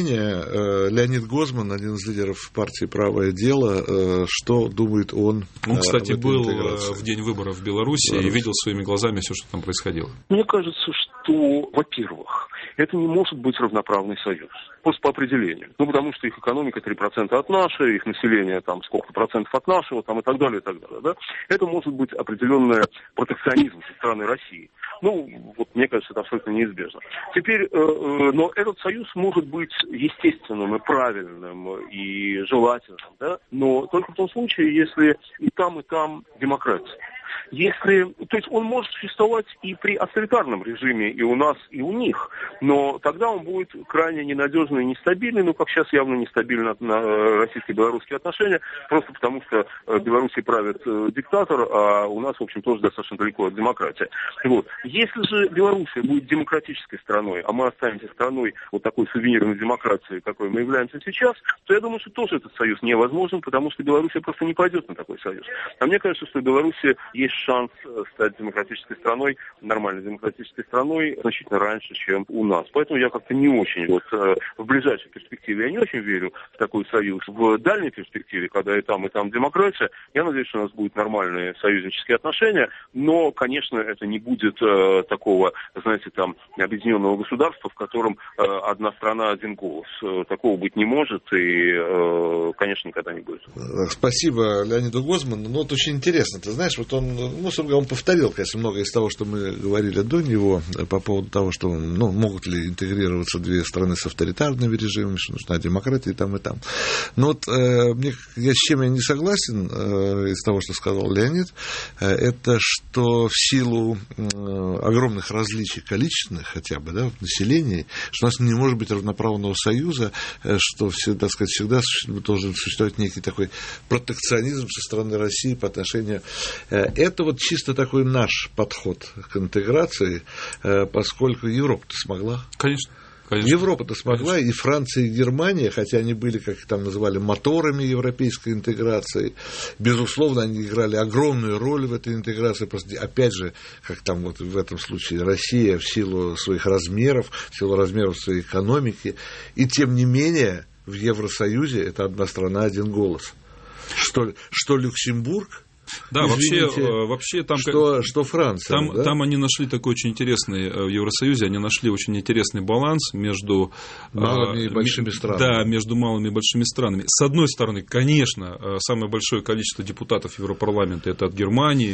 Леонид Гозман, один из лидеров партии «Правое дело», что думает он? Он, кстати, был в день выборов в Беларуси Беларусь. и видел своими глазами все, что там происходило. Мне кажется, что, во-первых, это не может быть равноправный союз. Просто по определению. Ну, потому что их экономика три процента от нашей, их население там сколько процентов от нашего, там и так далее, и так далее. Да? Это может быть определенный протекционизм со стороны России. Ну, вот мне кажется, это абсолютно неизбежно. Теперь, э, э, но этот союз может быть естественным и правильным и желательным, да? Но только в том случае, если и там, и там демократия. Если, то есть он может существовать и при авторитарном режиме, и у нас, и у них, но тогда он будет крайне ненадежный и нестабильный, ну, как сейчас явно нестабильны российско-белорусские отношения, просто потому что в Беларуси правит диктатор, а у нас, в общем, тоже достаточно далеко от демократии. Вот. Если же Белоруссия будет демократической страной, а мы останемся страной вот такой сувенирной демократии, какой мы являемся сейчас, то я думаю, что тоже этот союз невозможен, потому что Белоруссия просто не пойдет на такой союз. А мне кажется, что в Беларуси есть шанс стать демократической страной, нормальной демократической страной значительно раньше, чем у нас. Поэтому я как-то не очень, вот в ближайшей перспективе я не очень верю в такой союз. В дальней перспективе, когда и там, и там демократия, я надеюсь, что у нас будут нормальные союзнические отношения, но, конечно, это не будет э, такого, знаете, там, объединенного государства, в котором э, одна страна, один голос. Такого быть не может и, э, конечно, никогда не будет. Спасибо Леониду Гозману. Ну, вот очень интересно, ты знаешь, вот он, ну, собственно, он повторил, конечно, многое из того, что мы говорили до него по поводу того, что, ну, могут ли интегрироваться две страны с авторитарными режимами, что нужна демократия и там, и там. Но вот э, мне, я, с чем я не согласен э, из того, что сказал Леонид, э, это что в силу э, огромных различий количественных хотя бы, да, в населении, что у нас не может быть равноправного союза, э, что, всегда, так сказать, всегда должен существовать некий такой протекционизм со стороны России по отношению... Э, это вот чисто такой наш подход к интеграции, э, поскольку Европа-то смогла. Конечно. Конечно. Европа-то смогла, конечно. И Франция, и Германия, хотя они были, как их там называли, моторами европейской интеграции, безусловно, они играли огромную роль в этой интеграции, просто, опять же, как там вот в этом случае Россия в силу своих размеров, в силу размеров своей экономики, и тем не менее в Евросоюзе это одна страна, один голос. Что, что Люксембург, да, вообще, вообще там, что, что Франция. Там, да? там они нашли такой очень интересный, в Евросоюзе, они нашли очень интересный баланс между малыми и большими странами. Да, между малыми и большими странами. С одной стороны, конечно, самое большое количество депутатов Европарламента это от Германии,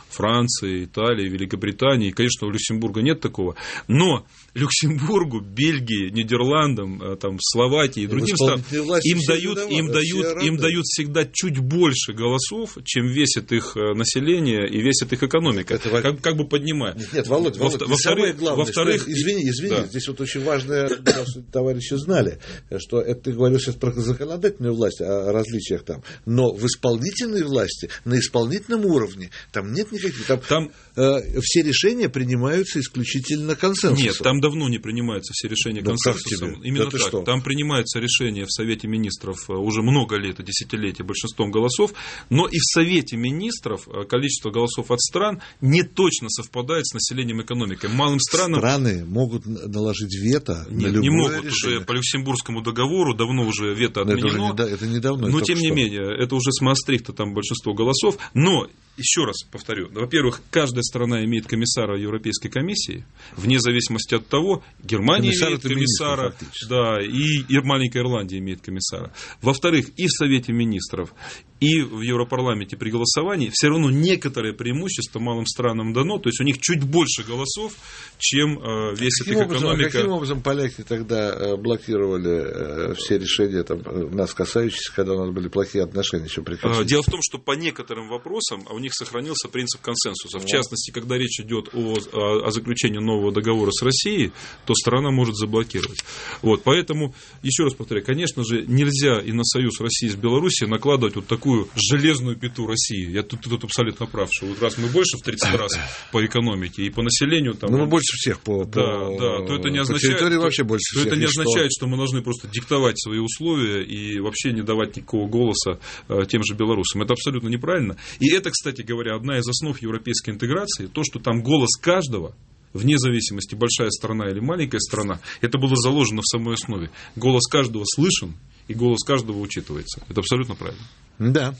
Франции, Италии, Великобритании. Конечно, у Люксембурга нет такого. Но Люксембургу, Бельгии, Нидерландам, там, Словакии и другим странам им дают, им, дают, им дают всегда чуть больше голосов, чем весит их население и весит их экономика. Это, как, как бы поднимая. Нет, нет Володь, Володь, во-вторых, самое главное, во-вторых, что, извини, извини, да. Здесь вот очень важное, товарищи знали, что это ты говорил сейчас про законодательную власть, о различиях там, но в исполнительной власти, на исполнительном уровне, там нет никаких, там, там э, все решения принимаются исключительно консенсусом. Нет, там давно не принимаются все решения да консенсусом. Именно да так. Что? Там принимается решение в Совете Министров уже много лет, десятилетия, большинством голосов, но и в Совете Министров количество голосов от стран не точно совпадает с населением экономикой. Малым странам... Страны могут наложить вето Нет, на любое не могут решение. Уже по Люксембургскому договору давно уже вето отменено. Это, не, это недавно. Но тем не что. менее, это уже с Маастрихта там большинство голосов. Но, еще раз повторю, во-первых, каждая страна имеет комиссара Европейской комиссии, вне зависимости от того, Германия комиссар имеет комиссара, да, и, и маленькая Ирландия имеет комиссара. Во-вторых, и в Совете Министров, и в Европарламенте при голосовании все равно некоторые преимущества малым странам дано, то есть у них чуть больше голосов, чем э, весит каким их образом, экономика. Каким образом поляки тогда блокировали э, все решения там, нас касающиеся, когда у нас были плохие отношения еще при конце? Дело в том, что по некоторым вопросам у них сохранился принцип консенсуса. В частности, когда речь идет о, о, о заключении нового договора с Россией, то страна может заблокировать. Вот, поэтому, еще раз повторяю, конечно же, нельзя и на союз России с Белоруссией накладывать вот такую железную пяту России. Я тут, тут абсолютно прав, что вот раз мы больше в тридцать раз по экономике и по населению там, ну, мы больше всех по, да, по, да, то это не означает, территории вообще больше то всех. Это не означает, что мы должны просто диктовать свои условия и вообще не давать никакого голоса э, тем же белорусам. Это абсолютно неправильно. И это, кстати говоря, одна из основ европейской интеграции, то, что там голос каждого, вне зависимости, большая страна или маленькая страна, это было заложено в самой основе. Голос каждого слышен, и голос каждого учитывается. Это абсолютно правильно. Да.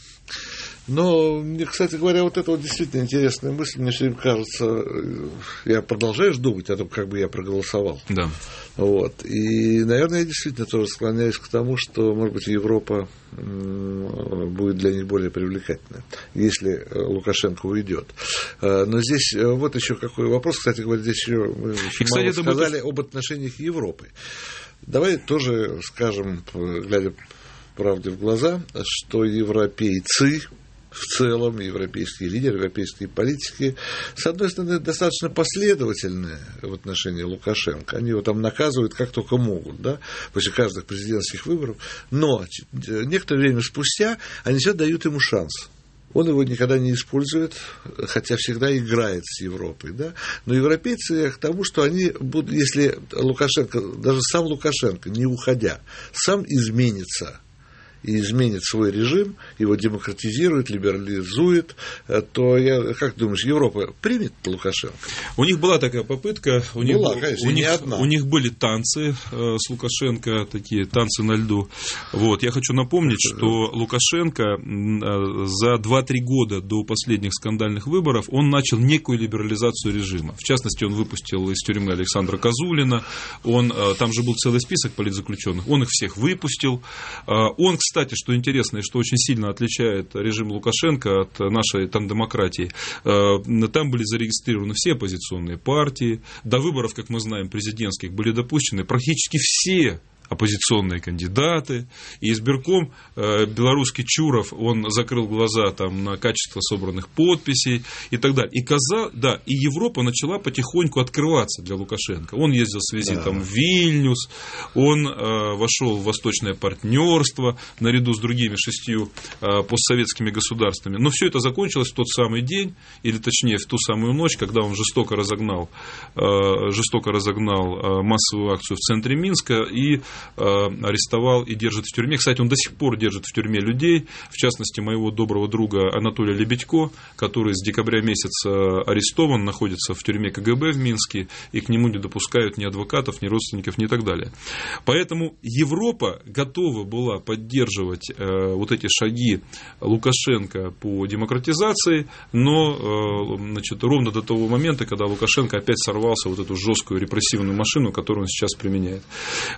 Но, мне, кстати говоря, вот это вот действительно интересная мысль. Мне все время кажется, я продолжаю думать о том, как бы я проголосовал. Да. Вот. И, наверное, я действительно тоже склоняюсь к тому, что, может быть, Европа будет для них более привлекательной, если Лукашенко уйдет. Но здесь вот еще какой вопрос. Кстати говоря, здесь еще мы очень мало кстати, сказали будет... об отношениях Европы. Давай тоже скажем, глядя правде в глаза, что европейцы в целом, европейские лидеры, европейские политики, с одной стороны, достаточно последовательны в отношении Лукашенко. Они его там наказывают как только могут, да, после каждых президентских выборов. Но некоторое время спустя они все дают ему шанс. Он его никогда не использует, хотя всегда играет с Европой. Да? Но европейцы к тому, что они будут, если Лукашенко, даже сам Лукашенко, не уходя, сам изменится и изменит свой режим, его демократизирует, либерализует, то, я, как думаешь, Европа примет Лукашенко? У них была такая попытка. У них, была, конечно, у них, не одна. У них были танцы э, с Лукашенко, такие танцы на льду. Вот. Я хочу напомнить, что Лукашенко э, за два-три года до последних скандальных выборов он начал некую либерализацию режима. В частности, он выпустил из тюрьмы Александра Козулина. Он, э, там же был целый список политзаключенных. Он их всех выпустил. Э, он, кстати, что интересно и что очень сильно отличает режим Лукашенко от нашей там демократии, там были зарегистрированы все оппозиционные партии, до выборов, как мы знаем, президентских были допущены практически все оппозиционные кандидаты, и избирком э, белорусский Чуров, он закрыл глаза там, на качество собранных подписей и так далее. И, каза, да, и Европа начала потихоньку открываться для Лукашенко. Он ездил с визитом да. в Вильнюс, он э, вошел в восточное партнерство наряду с другими шестью э, постсоветскими государствами. Но все это закончилось в тот самый день, или точнее в ту самую ночь, когда он жестоко разогнал, э, жестоко разогнал э, массовую акцию в центре Минска и арестовал и держит в тюрьме. Кстати, он до сих пор держит в тюрьме людей, в частности, моего доброго друга Анатолия Лебедько, который с декабря месяца арестован, находится в тюрьме ка гэ бэ в Минске, и к нему не допускают ни адвокатов, ни родственников, ни так далее. Поэтому Европа готова была поддерживать э, вот эти шаги Лукашенко по демократизации, но э, значит, ровно до того момента, когда Лукашенко опять сорвался в вот эту жесткую репрессивную машину, которую он сейчас применяет. Вот. Он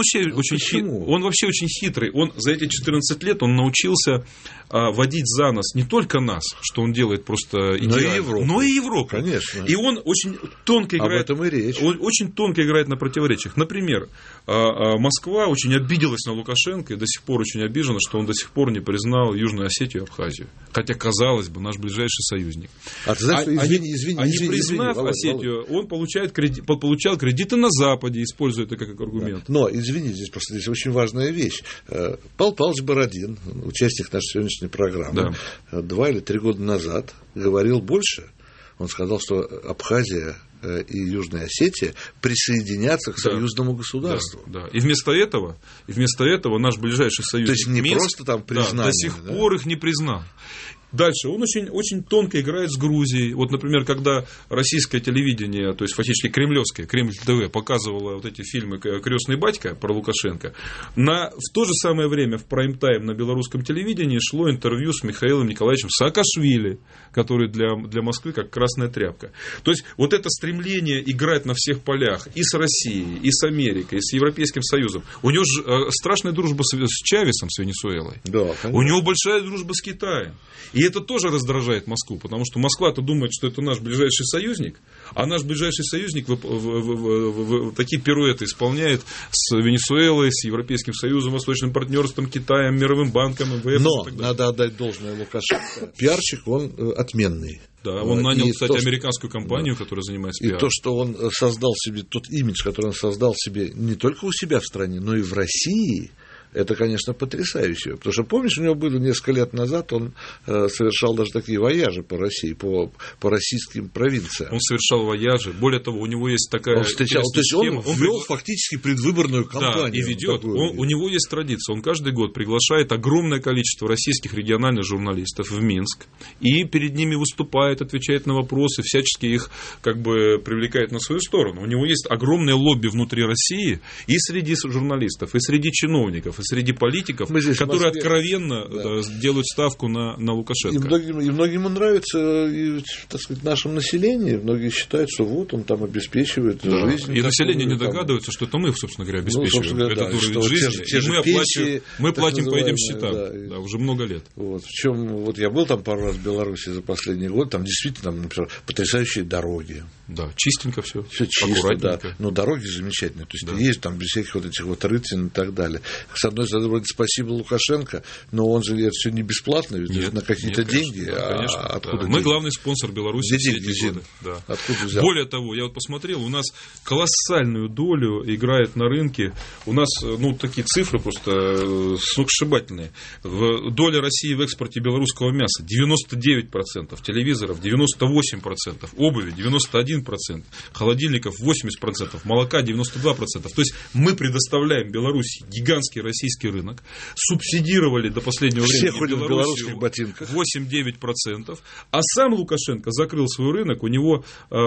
вообще, ну, очень хит... он вообще очень хитрый. Он за эти четырнадцать лет он научился а, водить за нос не только нас, что он делает просто идеально, но и Европу. Но и Европу. Конечно. И он очень тонко играет. Об этом и речь. Он очень тонко играет на противоречиях. Например, а, а, Москва очень обиделась на Лукашенко и до сих пор очень обижена, что он до сих пор не признал Южную Осетию и Абхазию. Хотя, казалось бы, наш ближайший союзник. А ты знаешь, а, извини, извини, а не извини, признав извини, Осетию, Володь. он получает кредит, получал кредиты на Западе, используя это как аргумент. Да. Но, извини, здесь просто здесь очень важная вещь. Павел Павлович Бородин, участник нашей сегодняшней программы, да. два или три года назад говорил больше. Он сказал, что Абхазия и Южная Осетия присоединятся к да. союзному государству. Да, да. И вместо этого, и вместо этого наш ближайший союзник То есть не Минск, просто там признание, да, до сих да? пор их не признал. Дальше, он очень, очень тонко играет с Грузией. Вот, например, когда российское телевидение, то есть фактически кремлевское, Кремль ТВ, показывало вот эти фильмы «Крестный батька» про Лукашенко, на, в то же самое время в прайм-тайм на белорусском телевидении шло интервью с Михаилом Николаевичем Саакашвили, который для, для Москвы как красная тряпка. То есть, вот это стремление играть на всех полях и с Россией, и с Америкой, и с Европейским Союзом. У него же страшная дружба с, с Чавесом, с Венесуэлой. Да, у него большая дружба с Китаем. И это тоже раздражает Москву, потому что Москва-то думает, что это наш ближайший союзник, а наш ближайший союзник в, в, в, в, в, такие пируэты исполняет с Венесуэлой, с Европейским Союзом, Восточным партнерством, Китаем, Мировым банком, эм вэ эф. Но надо отдать должное Лукашенко. Пиарщик, он отменный. Да, он нанял, и кстати, то, американскую компанию, да. которая занимается пиаром. И то, что он создал себе, тот имидж, который он создал себе не только у себя в стране, но и в России, это, конечно, потрясающе. Потому что, помнишь, у него было несколько лет назад, он э, совершал даже такие вояжи по России, по, по российским провинциям. Он совершал вояжи. Более того, у него есть такая... Он встречал, то есть он, он вел фактически предвыборную кампанию. Да, и ведет. Он, у него есть традиция. Он каждый год приглашает огромное количество российских региональных журналистов в Минск. И перед ними выступает, отвечает на вопросы, всячески их как бы привлекает на свою сторону. У него есть огромное лобби внутри России и среди журналистов, и среди чиновников, и среди политиков, которые откровенно да. делают ставку на, на Лукашенко. И многим, и многим он нравится, и, так сказать, нашему населению. Многие считают, что вот он там обеспечивает да. жизнь. И население не догадывается, что это мы, собственно говоря, обеспечиваем ну, этот да, уровень жизни. Те, те и мы, пенсии, оплачиваем, мы платим по этим счетам да, да, уже много лет. Вот, в чем, вот я был там пару раз в Беларуси за последний год, там действительно, там, например, потрясающие дороги. Да, чистенько все. Все чисто, да. Но дороги замечательные. То есть да. есть там без всяких вот этих вот рытин и так далее. С одной стороны, вроде спасибо Лукашенко, но он же это все не бесплатно, ведь нет, на какие-то нет, деньги. Да, конечно, а откуда да. деньги? Мы главный спонсор Беларуси все эти годы. Да. Откуда взял? Более того, я вот посмотрел, у нас колоссальную долю играет на рынке. У нас, ну, такие цифры просто сногсшибательные. Доля России в экспорте белорусского мяса девяносто девять процентов, телевизоров девяносто восемь процентов, обуви девяносто один процент, холодильников восемьдесят процентов, молока девяносто два процента. То есть мы предоставляем Беларуси гигантский российский рынок, субсидировали до последнего Все времени Белоруссию восемь-девять процентов, а сам Лукашенко закрыл свой рынок, у него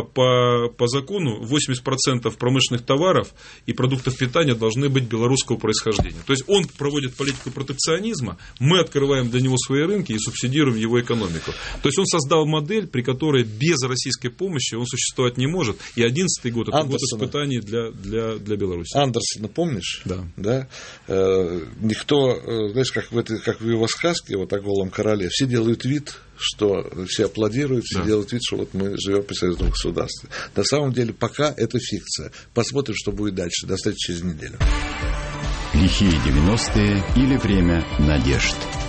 по, по закону восемьдесят процентов промышленных товаров и продуктов питания должны быть белорусского происхождения. То есть он проводит политику протекционизма, мы открываем для него свои рынки и субсидируем его экономику. То есть он создал модель, при которой без российской помощи он существовать не может, и одиннадцатый год это год испытаний для, для, для Беларуси. Андерсона помнишь? Да. да? Э, никто, э, знаешь, как в, этой, как в его сказке вот о голом короле, все делают вид, что все аплодируют, все да. делают вид, что вот мы живем при союзном государстве. На самом деле пока это фикция. Посмотрим, что будет дальше. До встречи через неделю. Лихие девяностые или время надежд.